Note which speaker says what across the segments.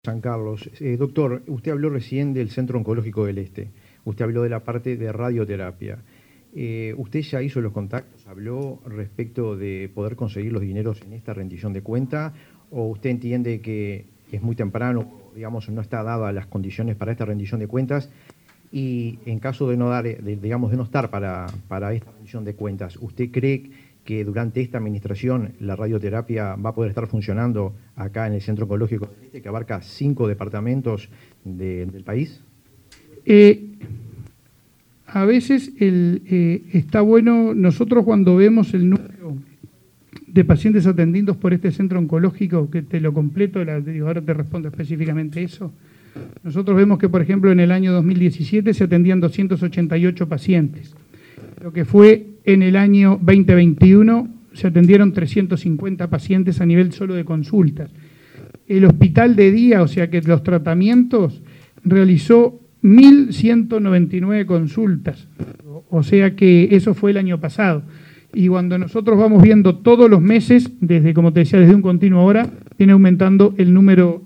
Speaker 1: San Carlos. Doctor, usted habló recién del Centro Oncológico del Este. Usted habló de la parte de radioterapia. ¿Usted ya hizo los contactos? ¿Habló respecto de poder conseguir los dineros en esta rendición de cuenta? ¿O usted entiende que es muy temprano, digamos, no está dadas las condiciones para esta rendición de cuentas? Y en caso de no dar, digamos, de no estar para esta rendición de cuentas, ¿usted cree que durante esta administración la radioterapia va a poder estar funcionando acá en el Centro Oncológico del Este, que abarca 5 departamentos del país?
Speaker 2: A veces está bueno, nosotros cuando vemos el número de pacientes atendidos por este centro oncológico, que te lo completo, ahora te respondo específicamente eso, nosotros vemos que, por ejemplo, en el año 2017 se atendían 288 pacientes. Lo que fue en el año 2021 se atendieron 350 pacientes a nivel solo de consultas. El hospital de día, o sea que los tratamientos, realizó 1.199 consultas, o sea que eso fue el año pasado. Y cuando nosotros vamos viendo todos los meses, desde, como te decía, desde un continuo ahora, viene aumentando el número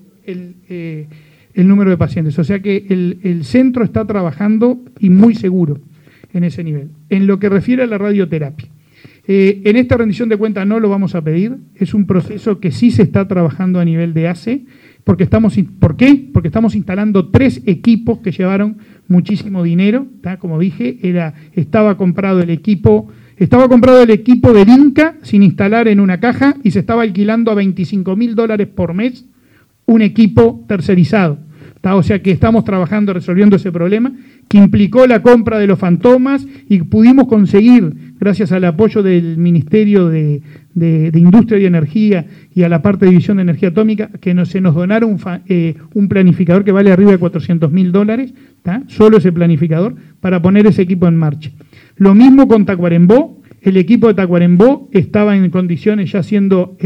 Speaker 2: de pacientes. O sea que el centro está trabajando y muy seguro en ese nivel. En lo que refiere a la radioterapia, en esta rendición de cuentas no lo vamos a pedir, es un proceso que sí se está trabajando a nivel de ACE. ¿Por qué? Porque estamos instalando 3 equipos que llevaron muchísimo dinero, ¿tá? Como dije, estaba comprado el equipo del Inca sin instalar en una caja y se estaba alquilando a $25.000 por mes un equipo tercerizado, ¿tá? O sea que estamos trabajando, resolviendo ese problema, que implicó la compra de los fantomas y pudimos conseguir, gracias al apoyo del Ministerio de Industria y Energía y a la parte de División de Energía Atómica, que se nos donara un planificador que vale arriba de $400.000, ¿tá? Solo ese planificador, para poner ese equipo en marcha. Lo mismo con Tacuarembó, el equipo de Tacuarembó estaba en condiciones ya siendo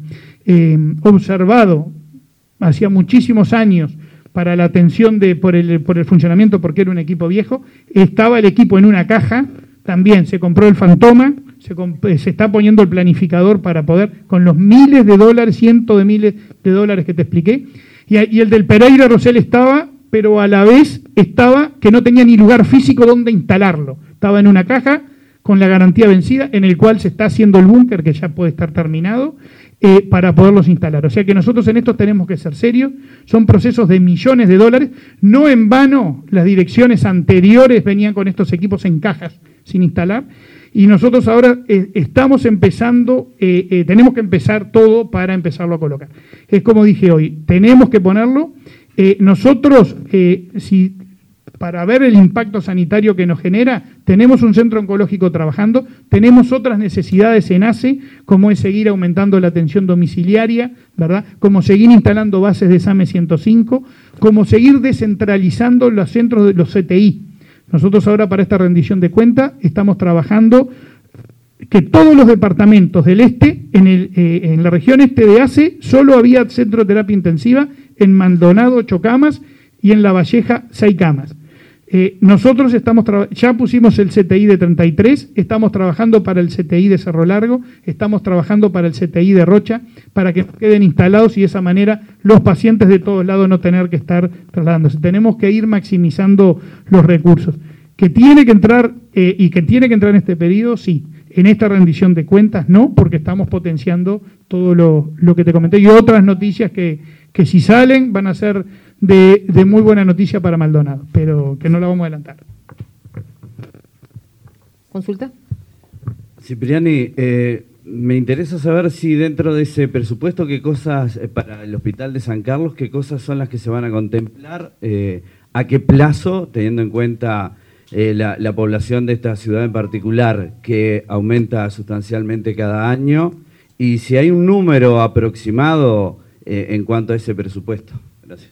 Speaker 2: observado hacía muchísimos años para la atención por el funcionamiento, porque era un equipo viejo. Estaba el equipo en una caja, también se compró el Fantoma, se está poniendo el planificador para poder, con los miles de dólares, cientos de miles de dólares que te expliqué, y el del Pereira Rosell estaba, pero a la vez estaba que no tenía ni lugar físico donde instalarlo. Estaba en una caja con la garantía vencida, en el cual se está haciendo el búnker, que ya puede estar terminado, para poderlos instalar. O sea que nosotros en esto tenemos que ser serios, son procesos de millones de dólares, no en vano las direcciones anteriores venían con estos equipos en cajas sin instalar, y nosotros ahora estamos empezando, tenemos que empezar todo para empezarlo a colocar. Es como dije hoy, tenemos que ponerlo, nosotros, para ver el impacto sanitario que nos genera, tenemos un centro oncológico trabajando, tenemos otras necesidades en ACE, como es seguir aumentando la atención domiciliaria, ¿verdad? Como seguir instalando bases de SAME 105, como seguir descentralizando los centros de los CTI. Nosotros ahora para esta rendición de cuenta estamos trabajando que todos los departamentos del este, en la región este de ACE, solo había centro de terapia intensiva, en Maldonado 8 camas y en La Valleja 6 camas. Nosotros ya pusimos el CTI de 33, estamos trabajando para el CTI de Cerro Largo, estamos trabajando para el CTI de Rocha, para que queden instalados y de esa manera los pacientes de todos lados no tener que estar trasladándose. Tenemos que ir maximizando los recursos. ¿Que tiene que entrar en este periodo? Sí. En esta rendición de cuentas no, porque estamos potenciando todo lo que te comenté y otras noticias que si salen van a ser de muy buena noticia para Maldonado, pero que no la vamos a adelantar.
Speaker 3: ¿Consulta?
Speaker 4: Cipriani, me interesa saber si dentro de ese presupuesto, qué cosas para el Hospital de San Carlos, qué cosas son las que se van a contemplar, a qué plazo, teniendo en cuenta la población de esta ciudad en particular, que aumenta sustancialmente cada año, y si hay un número aproximado en cuanto a ese presupuesto. Gracias.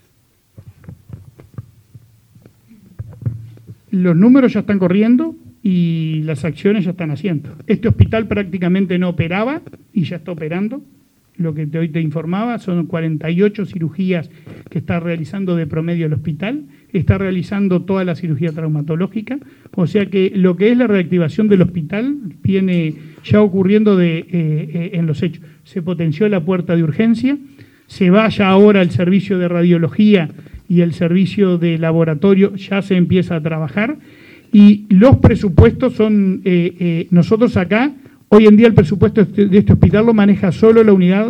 Speaker 2: Los números ya están corriendo y las acciones ya están haciendo. Este hospital prácticamente no operaba y ya está operando. Lo que hoy te informaba son 48 cirugías que está realizando de promedio el hospital. Está realizando toda la cirugía traumatológica. O sea que lo que es la reactivación del hospital viene ya ocurriendo en los hechos. Se potenció la puerta de urgencia. se vaya ahora el servicio de radiología y el servicio de laboratorio, ya se empieza a trabajar. Y los presupuestos son, nosotros acá, hoy en día el presupuesto de este hospital lo maneja solo la unidad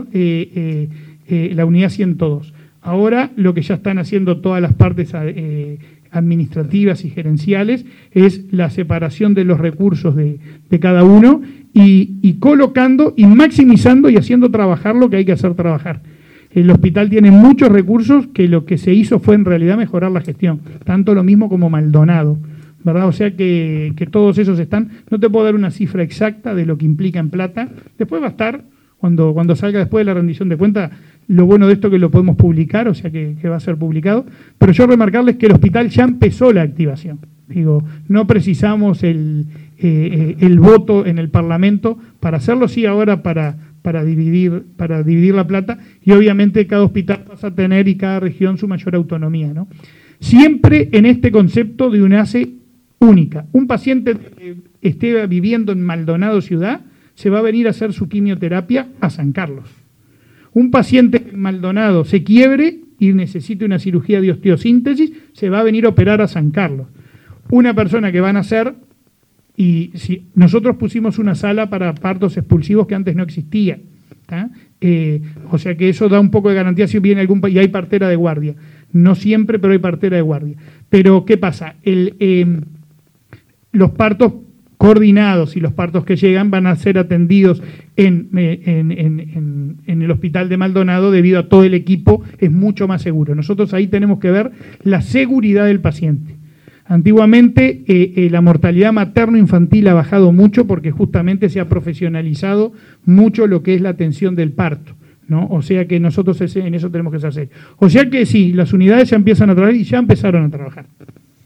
Speaker 2: 102. Ahora lo que ya están haciendo todas las partes administrativas y gerenciales es la separación de los recursos de cada uno y colocando y maximizando y haciendo trabajar lo que hay que hacer trabajar. El hospital tiene muchos recursos que lo que se hizo fue en realidad mejorar la gestión, tanto lo mismo como Maldonado, ¿verdad? O sea que todos esos están, no te puedo dar una cifra exacta de lo que implica en plata, después va a estar, cuando salga después de la rendición de cuentas, lo bueno de esto que lo podemos publicar, o sea que va a ser publicado, pero yo remarcarles que el hospital ya empezó la activación. Digo, no precisamos el voto en el Parlamento para hacerlo, sí ahora para dividir la plata, y obviamente cada hospital pasa a tener y cada región su mayor autonomía, ¿no? Siempre en este concepto de una ACE única. Un paciente que esté viviendo en Maldonado ciudad se va a venir a hacer su quimioterapia a San Carlos. Un paciente en Maldonado se quiebre y necesite una cirugía de osteosíntesis, se va a venir a operar a San Carlos. Una persona que van a hacer, y si nosotros pusimos una sala para partos expulsivos que antes no existía, o sea que eso da un poco de garantía si viene algún y hay partera de guardia. No siempre, pero hay partera de guardia. Pero ¿qué pasa? Los partos coordinados y los partos que llegan van a ser atendidos en el hospital de Maldonado debido a todo el equipo, es mucho más seguro. Nosotros ahí tenemos que ver la seguridad del paciente. Antiguamente la mortalidad materno-infantil ha bajado mucho porque justamente se ha profesionalizado mucho lo que es la atención del parto, ¿no? O sea que nosotros en eso tenemos que ser serios. O sea que sí, las unidades ya empiezan a trabajar y ya empezaron a trabajar.